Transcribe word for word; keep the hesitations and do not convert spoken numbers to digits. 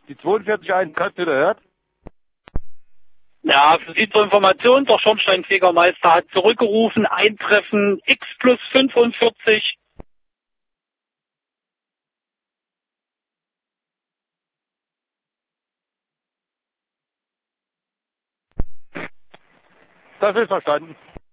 Die zweiundvierzig eins hat wieder gehört. Ja, für Sie zur Information, der Schornsteinfegermeister hat zurückgerufen, Eintreffen X plus fünfundvierzig. Das ist verstanden.